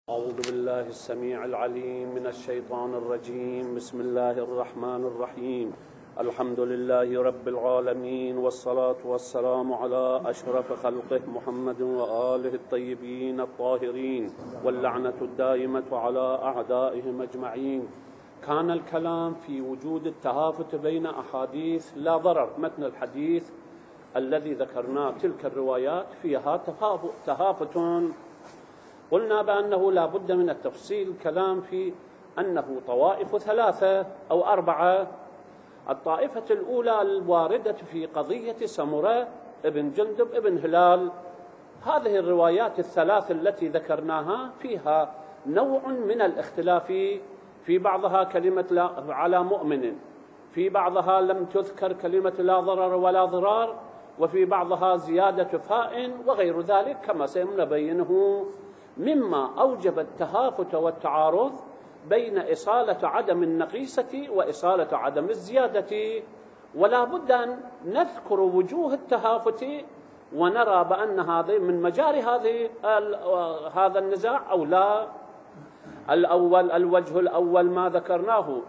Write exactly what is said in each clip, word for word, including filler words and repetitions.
أعوذ بالله السميع العليم من الشيطان الرجيم. بسم الله الرحمن الرحيم. الحمد لله رب العالمين، والصلاة والسلام على أشرف خلقه محمد وآله الطيبين الطاهرين، واللعنة الدائمة على أعدائهم أجمعين. كان الكلام في وجود التهافت بين أحاديث لا ضرر. متن الحديث الذي ذكرناه تلك الروايات فيها تهافت، قلنا بأنه لا بد من التفصيل. الكلام في أنه طوائف ثلاثة أو أربعة. الطائفة الأولى الواردة في قضية سمرة ابن جندب ابن هلال، هذه الروايات الثلاث التي ذكرناها فيها نوع من الاختلاف، في بعضها كلمة لا على مؤمن، في بعضها لم تذكر كلمة لا ضرر ولا ضرار، وفي بعضها زيادة فاء وغير ذلك كما سنبينه، مما أوجب التهافت والتعارض بين إصالة عدم النقيصة وإصالة عدم الزيادة. ولا بد أن نذكر وجوه التهافت ونرى بأن هذه من مجاري هذه هذا النزاع أو لا. الأول الوجه الأول ما ذكرناه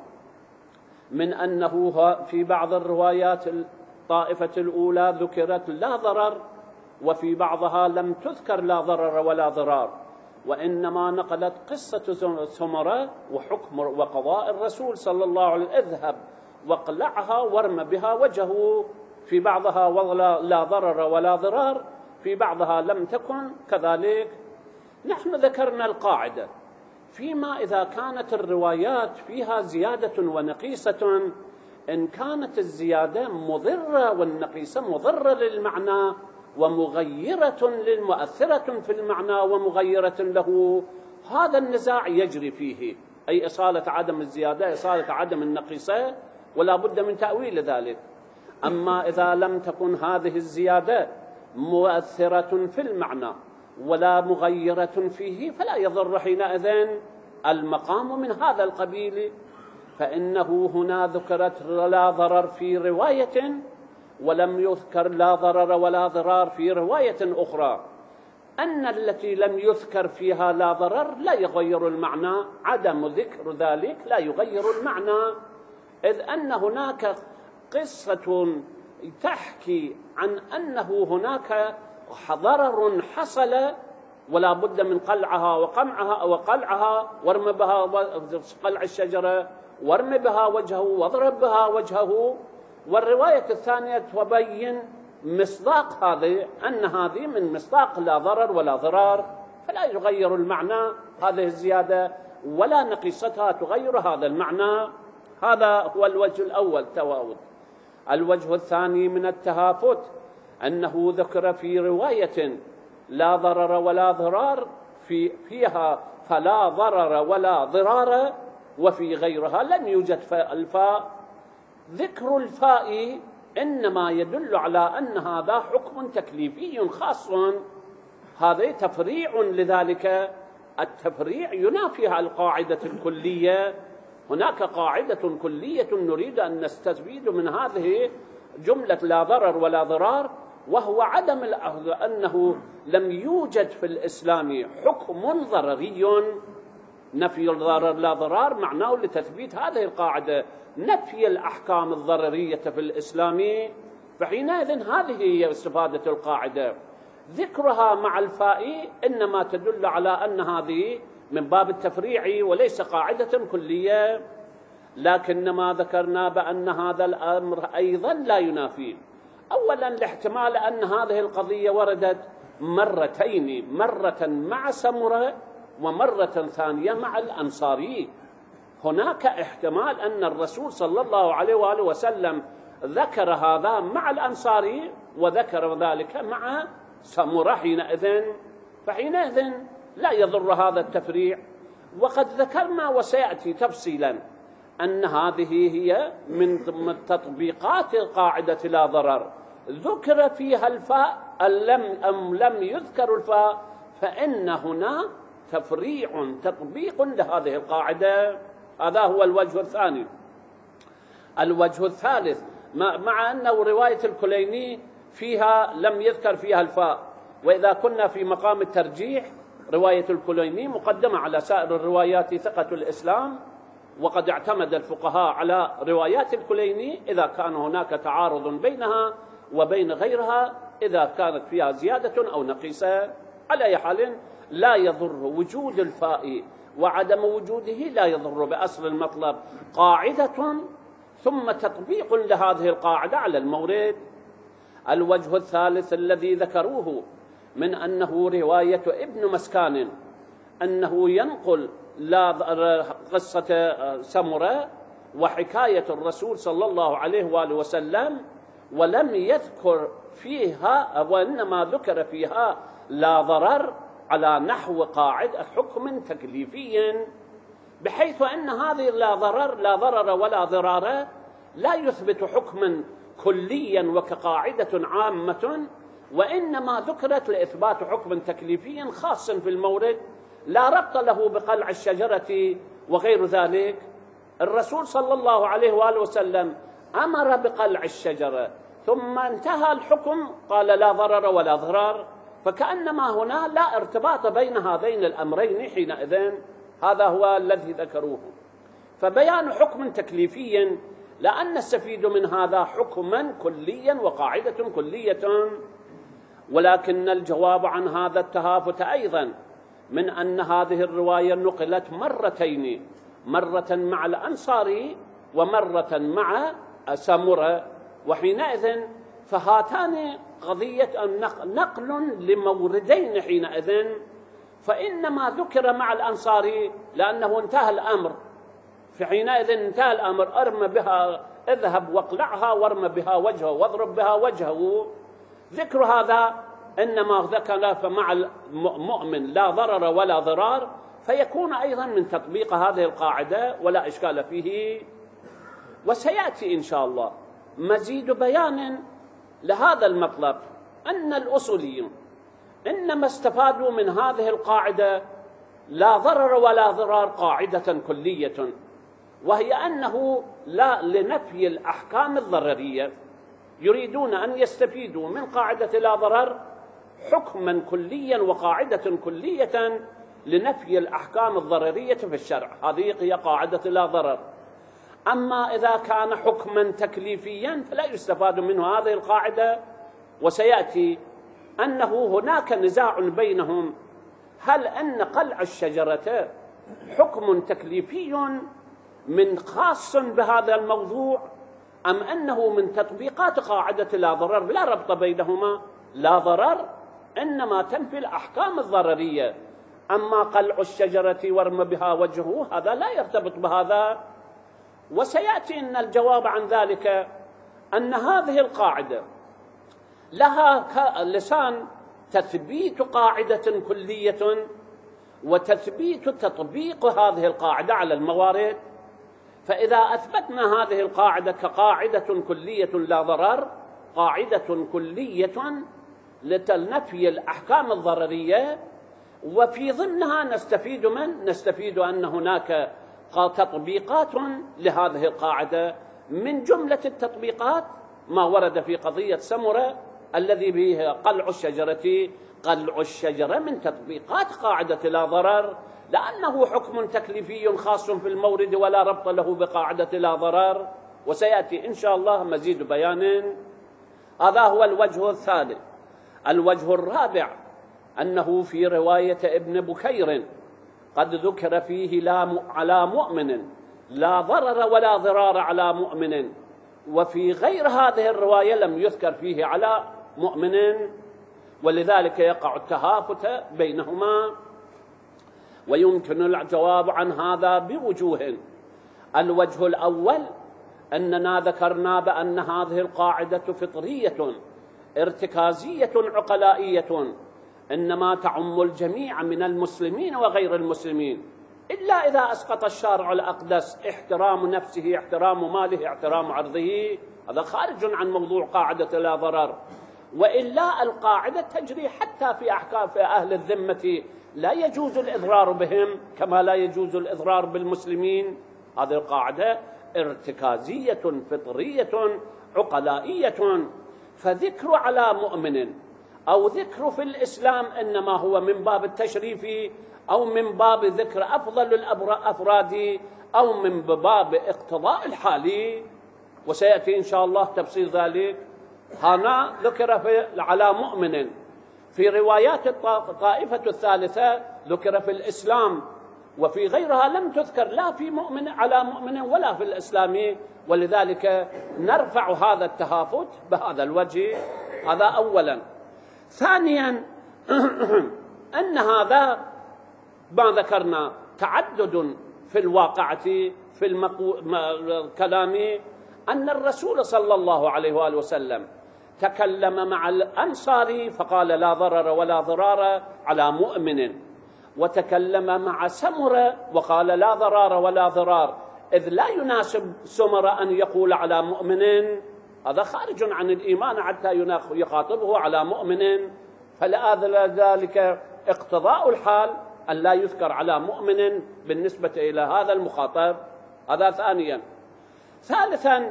من أنه في بعض الروايات الطائفة الأولى ذكرت لا ضرر، وفي بعضها لم تذكر لا ضرر ولا ضرار، وإنما نقلت قصة سمرة وحكم وقضاء الرسول صلى الله عليه وسلم: اذهب واقلعها وارم بها وجهه. في بعضها لا ضرر ولا ضرار، في بعضها لم تكن كذلك. نحن ذكرنا القاعدة: فيما إذا كانت الروايات فيها زيادة ونقيصة، إن كانت الزيادة مضرة والنقيصة مضرة للمعنى ومغيرة للمؤثرة في المعنى ومغيرة له، هذا النزاع يجري فيه، أي إصالة عدم الزيادة، إصالة عدم النقيصة، ولا بد من تأويل ذلك. أما إذا لم تكن هذه الزيادة مؤثرة في المعنى ولا مغيرة فيه، فلا يضر حينئذ المقام من هذا القبيل. فإنه هنا ذكرت لا ضرر في رواية، ولم يذكر لا ضرر ولا ضرار في رواية أخرى. أن التي لم يذكر فيها لا ضرر لا يغير المعنى، عدم ذكر ذلك لا يغير المعنى، إذ أن هناك قصة تحكي عن أنه هناك ضرر حصل ولا بد من قلعها وقمعها وقلعها ورم بها قلع الشجرة ورم بها وجهه واضرب بها وجهه. والرواية الثانية تبين مصداق هذه، أن هذه من مصداق لا ضرر ولا ضرار، فلا يغير المعنى هذه الزيادة ولا نقيصتها تغير هذا المعنى. هذا هو الوجه الأول تواود. الوجه الثاني من التهافت أنه ذكر في رواية لا ضرر ولا ضرار في فيها فلا ضرر ولا ضرار، وفي غيرها لم يوجد الفاء. ذكر الفاء إنما يدل على أن هذا حكم تكليفي خاص، هذا تفريع، لذلك التفريع ينافي القاعدة الكلية. هناك قاعدة كلية نريد أن نستفيد من هذه جملة لا ضرر ولا ضرار، وهو عدم أنه لم يوجد في الإسلام حكم ضرري. نفي الضرر لا ضرار معناه لتثبيت هذه القاعدة، نفي الأحكام الضررية في الإسلام، فحينئذ هذه هي استفادة القاعدة. ذكرها مع الفاء إنما تدل على أن هذه من باب التفريع وليس قاعدة كلية. لكن ما ذكرنا بأن هذا الأمر أيضا لا ينافي، أولا الاحتمال أن هذه القضية وردت مرتين، مرة مع سمرة ومرة ثانية مع الأنصاري. هناك احتمال أن الرسول صلى الله عليه وآله وسلم ذكر هذا مع الأنصاري وذكر ذلك مع سمرة حينئذ، فحينئذ لا يضر هذا التفريع. وقد ذكرنا وسيأتي تفصيلا أن هذه هي من تطبيقات قاعدة لا ضرر، ذكر فيها الفاء أم لم يذكر الفاء، فإن هنا تفريع تطبيق لهذه القاعدة. هذا هو الوجه الثاني. الوجه الثالث مع أنه رواية الكليني فيها لم يذكر فيها الفاء، وإذا كنا في مقام الترجيح رواية الكليني مقدمة على سائر الروايات ثقة الإسلام، وقد اعتمد الفقهاء على روايات الكليني إذا كان هناك تعارض بينها وبين غيرها، إذا كانت فيها زيادة أو نقيصة. على أي حال لا يضر وجود الفاء وعدم وجوده، لا يضر بأصل المطلب قاعدة ثم تطبيق لهذه القاعدة على المورد. الوجه الثالث الذي ذكروه من أنه رواية ابن مسكان أنه ينقل لا قصة سمرة وحكاية الرسول صلى الله عليه وآله وسلم، ولم يذكر فيها وإنما ذكر فيها لا ضرر على نحو قاعد حكم تكليفي، بحيث أن هذه لا ضرر لا ضرر ولا ضرار لا يثبت حكما كليا وكقاعدة عامة، وإنما ذكرت لإثبات حكم تكليفي خاص في المورد لا ربط له بقلع الشجرة وغير ذلك. الرسول صلى الله عليه وآله وسلم أمر بقلع الشجرة ثم انتهى الحكم قال لا ضرر ولا ضرار، فكأنما هنا لا ارتباط بين هذين الأمرين حينئذ. هذا هو الذي ذكروه. فبيان حكم تكليفي لأن نستفيد من هذا حكما كليا وقاعدة كلية، ولكن الجواب عن هذا التهافت أيضا من أن هذه الرواية نقلت مرتين، مرة مع الأنصاري ومرة مع سامرة، وحينئذ فهاتان قضية نقل لموردين حينئذ، فإنما ذكر مع الأنصاري لأنه انتهى الأمر، فحينئذ انتهى الأمر أرم بها اذهب واقلعها وارم بها وجهه واضرب بها وجهه. ذكر هذا إنما ذكر فمع المؤمن لا ضرر ولا ضرار، فيكون أيضا من تطبيق هذه القاعدة ولا إشكال فيه. وسيأتي إن شاء الله مزيد بيان لهذا المطلب، أن الأصوليين إنما استفادوا من هذه القاعدة لا ضرر ولا ضرار قاعدة كلية، وهي أنه لا لنفي الأحكام الضررية، يريدون أن يستفيدوا من قاعدة لا ضرر حكما كليا وقاعدة كلية لنفي الأحكام الضررية في الشرع. هذه هي قاعدة لا ضرر. أما إذا كان حكما تكليفيا فلا يستفاد منه هذه القاعدة. وسيأتي أنه هناك نزاع بينهم، هل أن قلع الشجرة حكم تكليفي من خاص بهذا الموضوع أم أنه من تطبيقات قاعدة لا ضرر؟ لا ربط بينهما، لا ضرر إنما تنفي الأحكام الضررية، أما قلع الشجرة ورم بها وجهه هذا لا يرتبط بهذا. وسيأتي أن الجواب عن ذلك أن هذه القاعدة لها لسان تثبيت قاعدة كلية وتثبيت تطبيق هذه القاعدة على الموارد. فإذا أثبتنا هذه القاعدة كقاعدة كلية لا ضرر، قاعدة كلية لنفي الأحكام الضررية، وفي ضمنها نستفيد من نستفيد أن هناك تطبيقات لهذه القاعدة، من جملة التطبيقات ما ورد في قضية سمرة الذي به قلع الشجرة. قلع الشجرة من تطبيقات قاعدة لا ضرر، لأنه حكم تكليفي خاص في المورد ولا ربط له بقاعدة لا ضرر. وسيأتي إن شاء الله مزيد بيان. هذا هو الوجه الثالث. الوجه الرابع أنه في رواية ابن بكير قد ذكر فيه لا على مؤمن لا ضرر ولا ضرار على مؤمن، وفي غير هذه الرواية لم يذكر فيه على مؤمن، ولذلك يقع التهافت بينهما. ويمكن الجواب عن هذا بوجوه. الوجه الأول أننا ذكرنا بأن هذه القاعدة فطرية ارتكازية عقلائية، إنما تعم الجميع من المسلمين وغير المسلمين، إلا إذا أسقط الشارع الأقدس احترام نفسه، احترام ماله، احترام عرضه، هذا خارج عن موضوع قاعدة لا ضرر. وإلا القاعدة تجري حتى في أحكام في أهل الذمة، لا يجوز الإضرار بهم كما لا يجوز الإضرار بالمسلمين. هذه القاعدة ارتكازية فطرية عقلائية. فذكر على مؤمن أو ذكر في الإسلام إنما هو من باب التشريف أو من باب ذكر أفضل الأفراد أو من باب اقتضاء الحال، وسيأتي إن شاء الله تفصيل ذلك. هنا ذكر في على مؤمن، في روايات الطائفة الثالثة ذكر في الإسلام، وفي غيرها لم تذكر لا في مؤمن على مؤمن ولا في الإسلام، ولذلك نرفع هذا التهافت بهذا الوجه. هذا أولا. ثانيا أن هذا ما ذكرنا تعدد في الواقعة في الكلام، أن الرسول صلى الله عليه وآله وسلم تكلم مع الأنصار فقال لا ضرر ولا ضرار على مؤمن، وتكلم مع سمرة وقال لا ضرار ولا ضرار، إذ لا يناسب سمرة أن يقول على مؤمن، هذا خارج عن الإيمان حتى يخاطبه على مؤمن، فلذلك اقتضاء الحال أن لا يذكر على مؤمن بالنسبة إلى هذا المخاطب. هذا ثانيا. ثالثا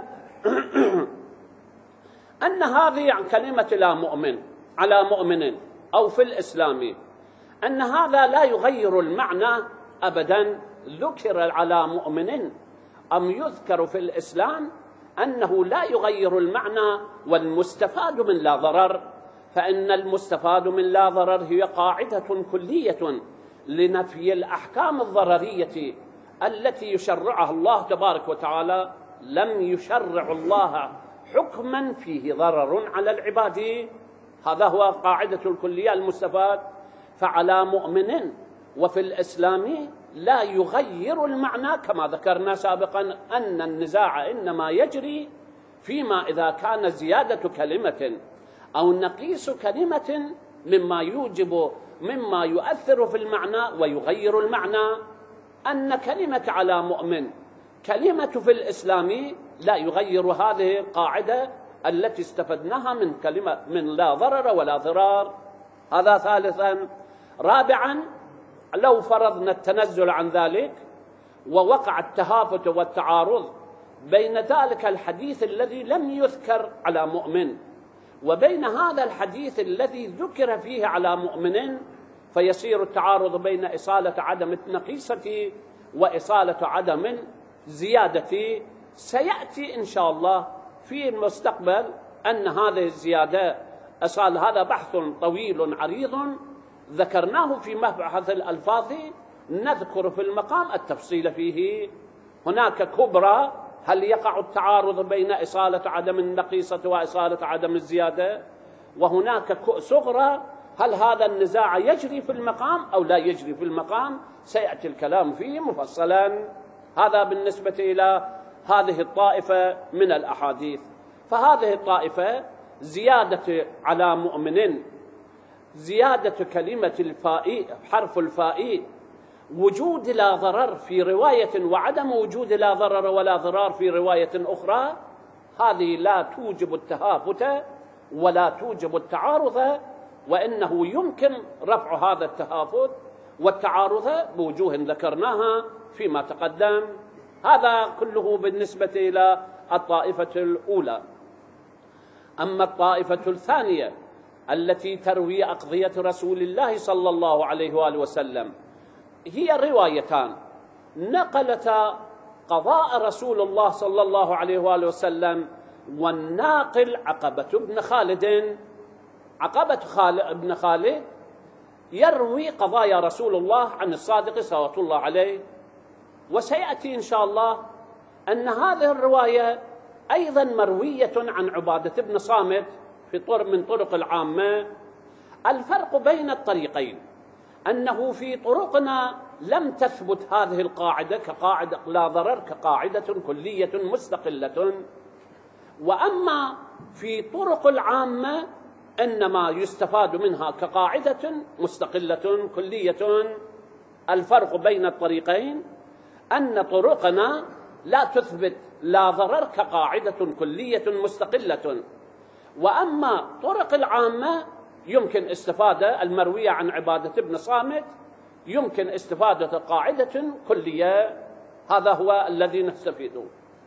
أن هذه كلمة لا مؤمن على مؤمن أو في الإسلام، أن هذا لا يغير المعنى أبدا. ذكر على مؤمن أم يذكر في الإسلام أنه لا يغير المعنى، والمستفاد من لا ضرر، فإن المستفاد من لا ضرر هي قاعدة كلية لنفي الأحكام الضررية التي يشرعها الله تبارك وتعالى. لم يشرع الله حكما فيه ضرر على العباد، هذا هو قاعدة الكلية المستفاد. فعلى مؤمن وفي الإسلام لا يغير المعنى، كما ذكرنا سابقا أن النزاع إنما يجري فيما إذا كان زيادة كلمة أو نقيص كلمة مما يوجب مما يؤثر في المعنى ويغير المعنى. أن كلمة على مؤمن كلمة في الإسلام لا يغير هذه القاعدة التي استفدناها من كلمة من لا ضرر ولا ضرار. هذا ثالثا. رابعا، لو فرضنا التنزل عن ذلك ووقع التهافت والتعارض بين ذلك الحديث الذي لم يذكر على مؤمن وبين هذا الحديث الذي ذكر فيه على مؤمن، فيصير التعارض بين إصالة عدم النقيصة وإصالة عدم زيادة. سيأتي إن شاء الله في المستقبل أن هذه الزيادة أصال، هذا بحث طويل عريض ذكرناه في مبحث الألفاظ، نذكر في المقام التفصيل فيه. هناك كبرى، هل يقع التعارض بين إصالة عدم النقيصة وإصالة عدم الزيادة؟ وهناك صغرى، هل هذا النزاع يجري في المقام أو لا يجري في المقام؟ سيأتي الكلام فيه مفصلا. هذا بالنسبة إلى هذه الطائفة من الأحاديث. فهذه الطائفة زيادة على مؤمن، زيادة كلمة الفاء حرف الفاء، وجود لا ضرر في رواية وعدم وجود لا ضرر ولا ضرار في رواية أخرى، هذه لا توجب التهافت ولا توجب التعارض، وإنه يمكن رفع هذا التهافت والتعارض بوجوه ذكرناها فيما تقدم. هذا كله بالنسبة إلى الطائفة الأولى. أما الطائفة الثانية التي تروي أقضية رسول الله صلى الله عليه وآله وسلم، هي روايتان نقلتا قضاء رسول الله صلى الله عليه وآله وسلم، والناقل عقبة بن خالد. عقبة بن خالد يروي قضايا رسول الله عن الصادق صلوات الله عليه. وسيأتي إن شاء الله أن هذه الرواية أيضا مروية عن عبادة بن صامت في طرق من طرق العامة. الفرق بين الطريقين أنه في طرقنا لم تثبت هذه القاعدة كقاعدة لا ضرر كقاعدة كلية مستقلة، وأما في طرق العامة إنما يستفاد منها كقاعدة مستقلة كلية. الفرق بين الطريقين أن طرقنا لا تثبت لا ضرر كقاعدة كلية مستقلة، وأما طرق العامة يمكن استفادة المروية عن عبادة بن صامت، يمكن استفادة قاعدة كلية. هذا هو الذي نستفيده.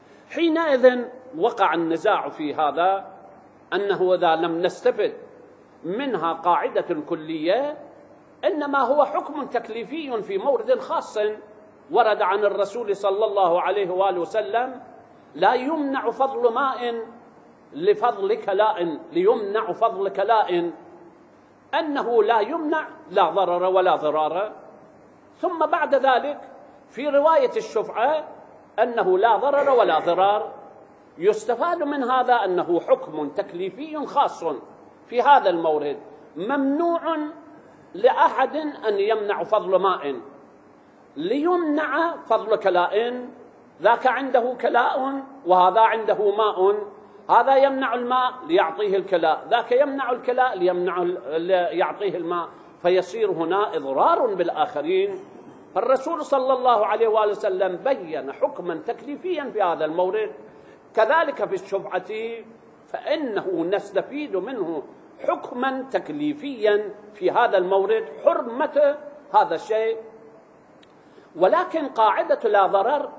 حينئذ وقع النزاع في هذا، أنه إذا لم نستفد منها قاعدة كلية، إنما هو حكم تكليفي في مورد خاص ورد عن الرسول صلى الله عليه وآله وسلم: لا يمنع فضل ماء لفضل كلاء، ليمنع فضل كلاء، أنه لا يمنع لا ضرر ولا ضرار. ثم بعد ذلك في رواية الشفعة أنه لا ضرر ولا ضرار. يستفاد من هذا أنه حكم تكليفي خاص في هذا المورد، ممنوع لأحد أن يمنع فضل ماء، ليمنع فضل كلاء، ذاك عنده كلاء وهذا عنده ماء، هذا يمنع الماء ليعطيه الكلاء، ذاك يمنع الكلاء ليمنع ليعطيه الماء، فيصير هنا إضرار بالآخرين. فالرسول صلى الله عليه وآله وسلم بين حكما تكليفيا في هذا المورد. كذلك في الشفعة فإنه نستفيد منه حكما تكليفيا في هذا المورد، حرمة هذا الشيء. ولكن قاعدة لا ضرر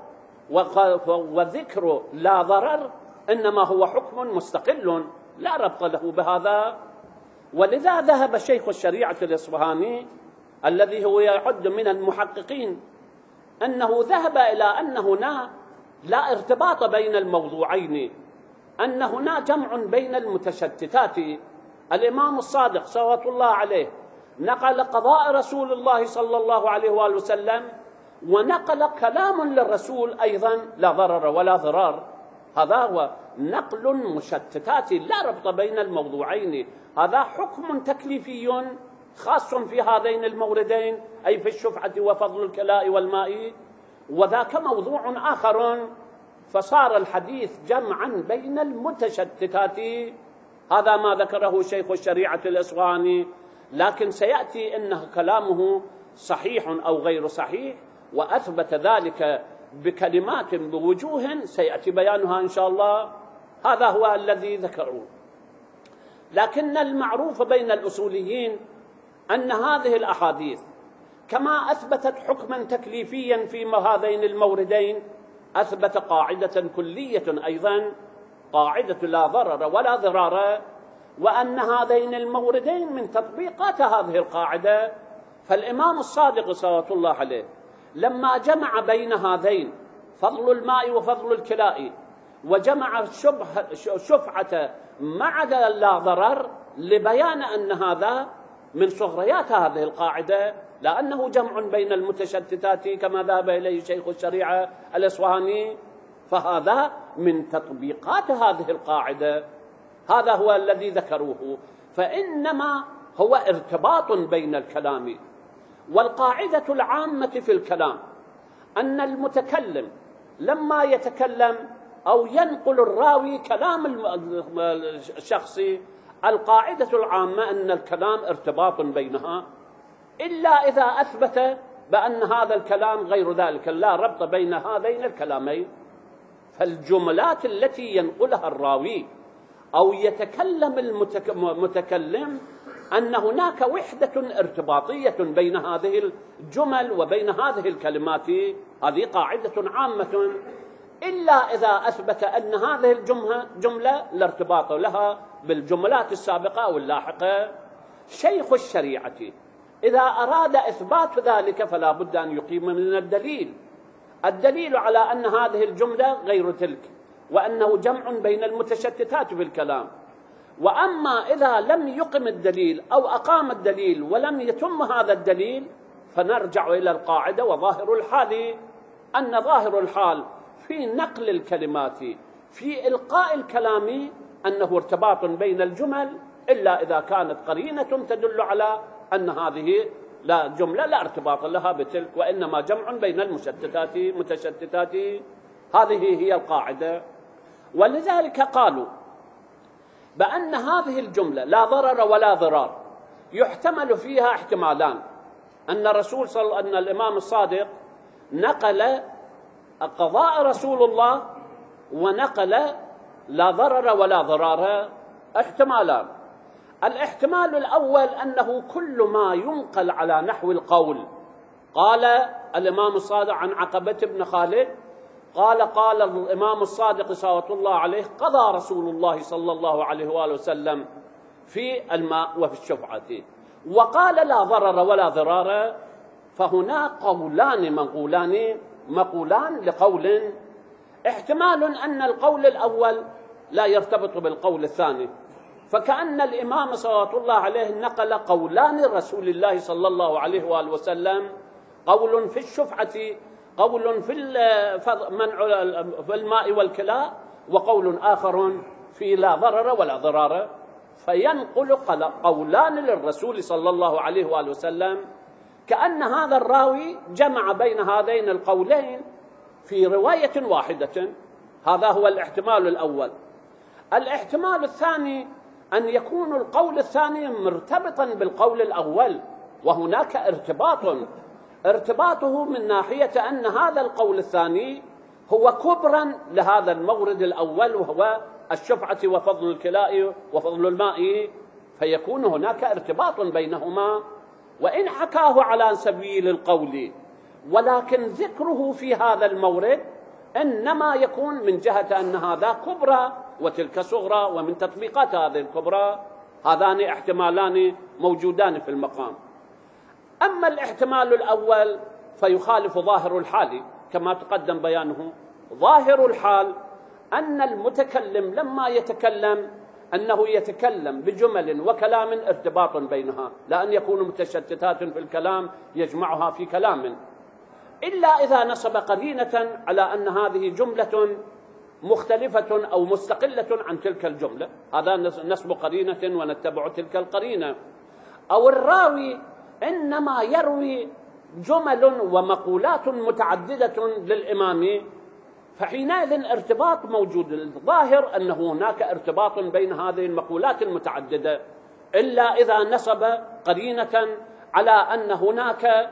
وذكر لا ضرر إنما هو حكم مستقل لا ربط له بهذا. ولذا ذهب شيخ الشريعة الإصفهاني الذي هو يعد من المحققين أنه ذهب إلى أن هنا لا ارتباط بين الموضوعين، أن هنا جمع بين المتشتتات. الإمام الصادق صلوات الله عليه نقل قضاء رسول الله صلى الله عليه وآله وسلم، ونقل كلام للرسول أيضا لا ضرر ولا ضرار. هذا هو نقل مشتتات لا ربط بين الموضوعين. هذا حكم تكليفي خاص في هذين الموردين، أي في الشفعة وفضل الكلاء والماء، وذاك موضوع آخر، فصار الحديث جمعا بين المتشتتات. هذا ما ذكره شيخ الشريعة الإصفهاني، لكن سيأتي إنه كلامه صحيح أو غير صحيح، وأثبت ذلك بكلمات بوجوه سيأتي بيانها إن شاء الله. هذا هو الذي ذكروه. لكن المعروف بين الأصوليين أن هذه الأحاديث كما أثبتت حكما تكليفيا في هذين الموردين، أثبت قاعدة كلية أيضا، قاعدة لا ضرر ولا ضرار، وأن هذين الموردين من تطبيقات هذه القاعدة. فالإمام الصادق صلوات الله عليه لما جمع بين هذين فضل الماء وفضل الكلاء، وجمع الشفعة مع لا ضرر، لبيان أن هذا من صغريات هذه القاعدة، لأنه جمع بين المتشتتات كما ذهب إليه شيخ الشريعة الإصفهاني، فهذا من تطبيقات هذه القاعدة. هذا هو الذي ذكروه. فإنما هو ارتباط بين الكلام. والقاعدة العامة في الكلام أن المتكلم لما يتكلم أو ينقل الراوي كلام الشخص، القاعدة العامة أن الكلام ارتباط بينها، إلا إذا أثبت بأن هذا الكلام غير ذلك، لا ربط بين هذين الكلامين. فالجملات التي ينقلها الراوي أو يتكلم المتكلم أن هناك وحدة ارتباطية بين هذه الجمل وبين هذه الكلمات، هذه قاعدة عامة، إلا إذا أثبت أن هذه الجملة جملة لا ارتباط لها بالجملات السابقة أو اللاحقة. شيخ الشريعة إذا أراد إثبات ذلك فلا بد أن يقيم من الدليل، الدليل على أن هذه الجملة غير تلك، وأنه جمع بين المتشتتات في الكلام. وأما إذا لم يقم الدليل أو أقام الدليل ولم يتم هذا الدليل، فنرجع إلى القاعدة. وظاهر الحال أن ظاهر الحال في نقل الكلمات في إلقاء الكلام أنه ارتباط بين الجمل، إلا إذا كانت قرينة تدل على أن هذه لا جملة لا ارتباط لها بتلك، وإنما جمع بين المشتتات متشتتات. هذه هي القاعدة. ولذلك قالوا بأن هذه الجملة لا ضرر ولا ضرار يحتمل فيها احتمالان، أن الرسول صلى أن الإمام الصادق نقل قضاء رسول الله ونقل لا ضرر ولا ضرار، احتمالان. الاحتمال الأول أنه كل ما ينقل على نحو القول. قال الإمام الصادق عن عقبة بن خالد قال قال الإمام الصادق صلوات الله عليه: قضى رسول الله صلى الله عليه وآله وسلم في الماء وفي الشفعة. وقال لا ضرر ولا ضرار، فهنا قولان منقولان مقولان لقول، احتمال أن القول الأول لا يرتبط بالقول الثاني، فكأن الإمام صلوات الله عليه نقل قولان رسول الله صلى الله عليه وآله وسلم، قول في الشفعة، قول في منع في الماء والكلاء، وقول آخر في لا ضرر ولا ضرار، فينقل قولان للرسول صلى الله عليه وآله وسلم، كأن هذا الراوي جمع بين هذين القولين في رواية واحدة. هذا هو الاحتمال الأول. الاحتمال الثاني أن يكون القول الثاني مرتبطا بالقول الأول، وهناك ارتباط، ارتباطه من ناحية أن هذا القول الثاني هو كبرا لهذا المورد الأول، وهو الشفعة وفضل الكلاء وفضل الماء، فيكون هناك ارتباط بينهما، وإن حكاه على سبيل القول، ولكن ذكره في هذا المورد إنما يكون من جهة أن هذا كبرى وتلك صغرى، ومن تطبيقات هذه الكبرى. هذان احتمالان موجودان في المقام. أما الاحتمال الأول فيخالف ظاهر الحال كما تقدم بيانه. ظاهر الحال أن المتكلم لما يتكلم أنه يتكلم بجمل وكلام ارتباط بينها، لا أن يكون متشتتات في الكلام يجمعها في كلام، إلا إذا نصب قرينة على أن هذه جملة مختلفة أو مستقلة عن تلك الجملة، هذا نصب قرينة ونتبع تلك القرينة. أو الراوي إنما يروي جمل ومقولات متعددة للإمام، فحينئذ ارتباط موجود. الظاهر أن هناك ارتباط بين هذه المقولات المتعددة، إلا إذا نصب قرينة على أن هناك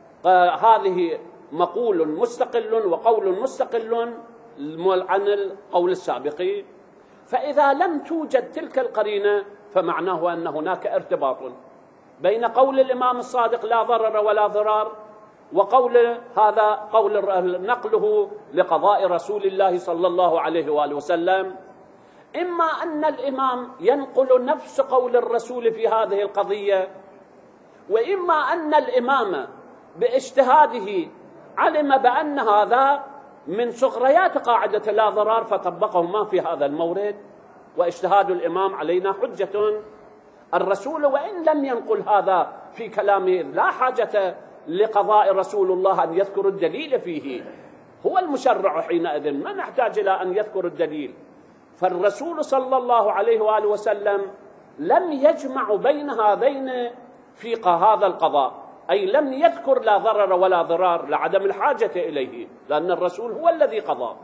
هذه مقول مستقل وقول مستقل عن القول السابق. فإذا لم توجد تلك القرينة فمعناه أن هناك ارتباط بين قول الإمام الصادق لا ضرر ولا ضرار وقول هذا قول نقله لقضاء رسول الله صلى الله عليه وآله وسلم. إما أن الإمام ينقل نفس قول الرسول في هذه القضية، وإما أن الإمام باجتهاده علم بأن هذا من صغريات قاعدة لا ضرار فطبقهما في هذا المورد، واجتهاد الإمام علينا حجة. الرسول وإن لم ينقل هذا في كلامه لا حاجة لقضاء رسول الله أن يذكر الدليل فيه، هو المشرع حينئذ، ما نحتاج إلى أن يذكر الدليل. فالرسول صلى الله عليه وآله وسلم لم يجمع بين هذين في هذا القضاء، أي لم يذكر لا ضرر ولا ضرار لعدم الحاجة إليه، لأن الرسول هو الذي قضى.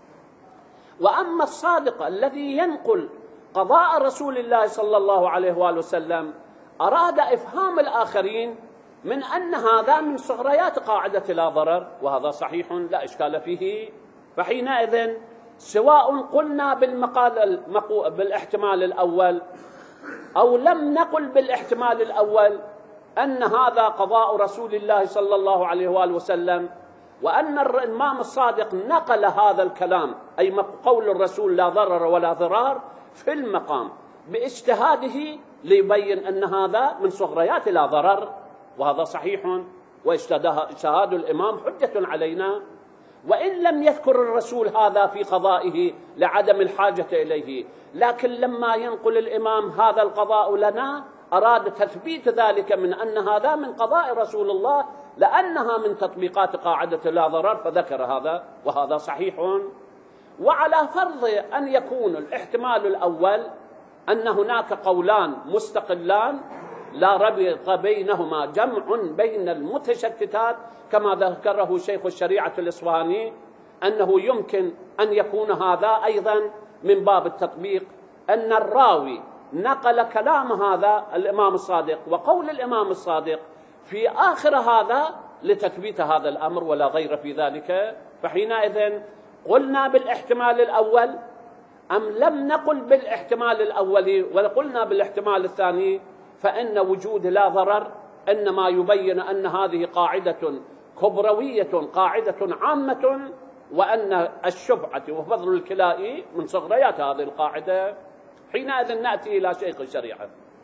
وأما الصادق الذي ينقل قضاء رسول الله صلى الله عليه وآله وسلم أراد إفهام الآخرين من أن هذا من صغريات قاعدة لا ضرر، وهذا صحيح لا إشكال فيه. فحينئذ سواء قلنا بالمقال بالاحتمال الأول أو لم نقل بالاحتمال الأول أن هذا قضاء رسول الله صلى الله عليه وآله وسلم، وأن الإمام الصادق نقل هذا الكلام أي قول الرسول لا ضرر ولا ضرار في المقام باجتهاده ليبين أن هذا من صغريات لا ضرر، وهذا صحيح، واجتهاد الإمام حجة علينا. وإن لم يذكر الرسول هذا في قضائه لعدم الحاجة إليه، لكن لما ينقل الإمام هذا القضاء لنا أراد تثبيت ذلك من أن هذا من قضاء رسول الله لأنها من تطبيقات قاعدة لا ضرر، فذكر هذا، وهذا صحيح. وعلى فرض أن يكون الاحتمال الأول أن هناك قولان مستقلان لا ربط بينهما، جمع بين المتشتتات، كما ذكره شيخ الشريعة الإصفهاني أنه يمكن أن يكون هذا أيضا من باب التطبيق، أن الراوي نقل كلام هذا الإمام الصادق وقول الإمام الصادق في آخر هذا لتثبيت هذا الأمر ولا غير في ذلك. فحينئذ قلنا بالاحتمال الأول أم لم نقل بالاحتمال الأول وقلنا بالاحتمال الثاني، فإن وجود لا ضرر إنما يبين أن هذه قاعدة كبروية، قاعدة عامة، وأن الشفعة وفضل الكلاء من صغريات هذه القاعدة. حينئذ نأتي إلى شيخ الشريعة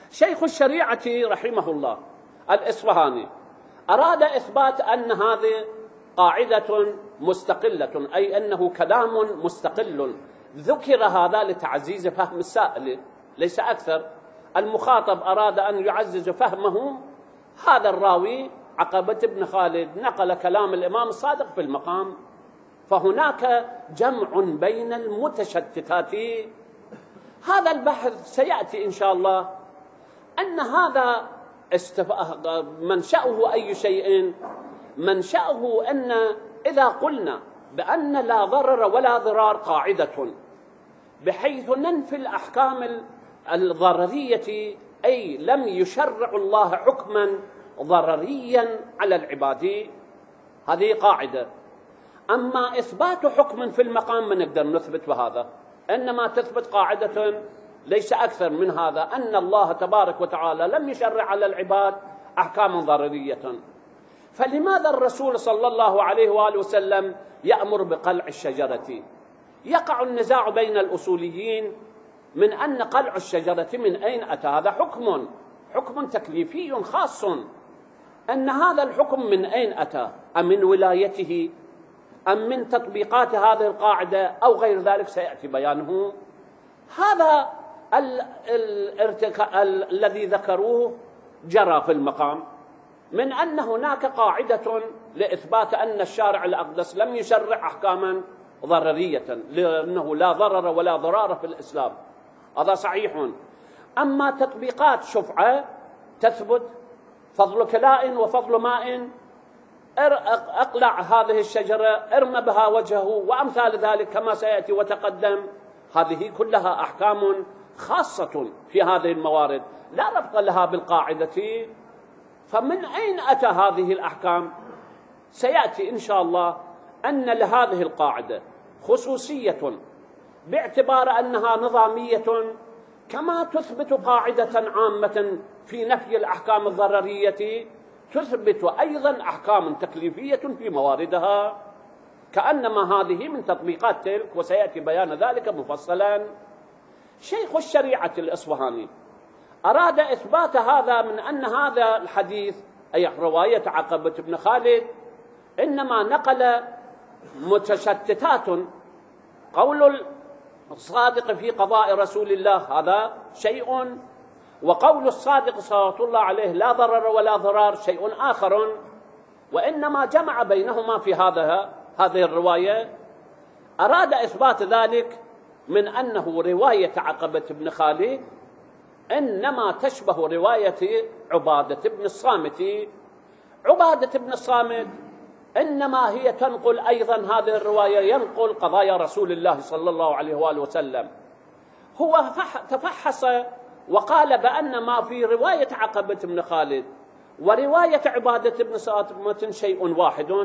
شيخ الشريعة رحمه الله الإصفهاني أراد إثبات أن هذه قاعدة مستقلة، أي أنه كلام مستقل، ذكر هذا لتعزيز فهم السائل ليس أكثر. المخاطب أراد أن يعزز فهمه، هذا الراوي عقبة بن خالد نقل كلام الإمام الصادق في المقام، فهناك جمع بين المتشتتات. هذا البحث سيأتي إن شاء الله أن هذا استف... منشأه أي شيء، منشأه أن إذا قلنا بأن لا ضرر ولا ضرار قاعدة بحيث ننفي الأحكام الضررية، أي لم يشرع الله حكما ضرريا على العباد، هذه قاعدة. أما إثبات حكم في المقام ما نقدر نثبت بهذا، إنما تثبت قاعدة ليس أكثر من هذا، أن الله تبارك وتعالى لم يشرع على العباد أحكاما ضررية. فلماذا الرسول صلى الله عليه وآله وسلم يأمر بقلع الشجرة؟ يقع النزاع بين الأصوليين من أن قلع الشجرة من أين أتى، هذا حكم حكم تكليفي خاص، أن هذا الحكم من أين أتى، أم من ولايته أم من تطبيقات هذه القاعدة أو غير ذلك سيأتي بيانه. هذا الارتكاء الذي ذكروه جرى في المقام من أن هناك قاعدة لإثبات أن الشارع الأقدس لم يشرع أحكاما ضررية، لأنه لا ضرر ولا ضرار في الإسلام، هذا صحيح. أما تطبيقات شفعة تثبت، فضل كلاء وفضل ماء، أقلع هذه الشجرة، ارمى بها وجهه، وأمثال ذلك كما سيأتي وتقدم، هذه كلها أحكام خاصة في هذه الموارد لا ربط لها بالقاعدة. فمن أين أتى هذه الأحكام؟ سيأتي إن شاء الله أن لهذه القاعدة خصوصية باعتبار أنها نظامية، كما تثبت قاعدة عامة في نفي الأحكام الضررية تثبت أيضا أحكام تكليفية في مواردها، كأنما هذه من تطبيقات تلك، وسيأتي بيان ذلك مفصلا. شيخ الشريعة الإصفهاني أراد إثبات هذا من أن هذا الحديث، أي رواية عقبة بن خالد، إنما نقل متشتتات، قول الصادق في قضاء رسول الله هذا شيء، وقول الصادق صلى الله عليه لا ضرر ولا ضرار شيء آخر، وإنما جمع بينهما في هذا هذه الرواية. أراد إثبات ذلك من أنه رواية عقبة بن خالد إنما تشبه رواية عبادة بن الصامت. عبادة بن الصامت إنما هي تنقل أيضا هذه الرواية، ينقل قضايا رسول الله صلى الله عليه وآله وسلم. هو تفحص وقال بأن ما في رواية عقبة بن خالد ورواية عبادة بن صامت شيء واحد،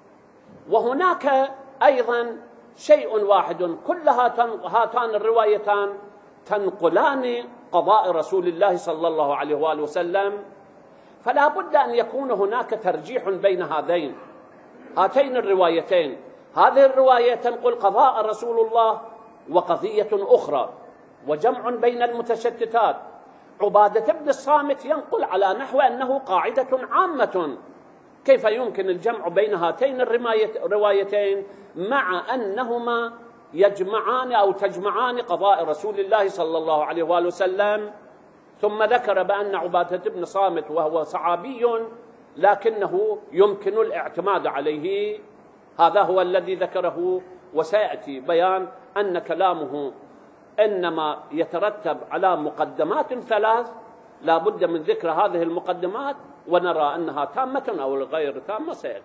وهناك أيضا شيء واحد، كلها هاتان الروايتان تنقلان قضاء رسول الله صلى الله عليه وآله وسلم، فلا بد أن يكون هناك ترجيح بين هذين هاتين الروايتين. هذه الرواية تنقل قضاء رسول الله وقضية أخرى، وجمع بين المتشتتات. عبادة بن الصامت ينقل على نحو أنه قاعدة عامة، كيف يمكن الجمع بين هاتين الروايتين مع أنهما يجمعان أو تجمعان قضاء رسول الله صلى الله عليه وآله وسلم؟ ثم ذكر بأن عبادة بن صامت وهو صحابي لكنه يمكن الاعتماد عليه، هذا هو الذي ذكره، وسيأتي بيان أن كلامه إنما يترتب على مقدمات ثلاث، لا بد من ذكر هذه المقدمات، ونرى أنها تامة أو غير تامة سيأتي.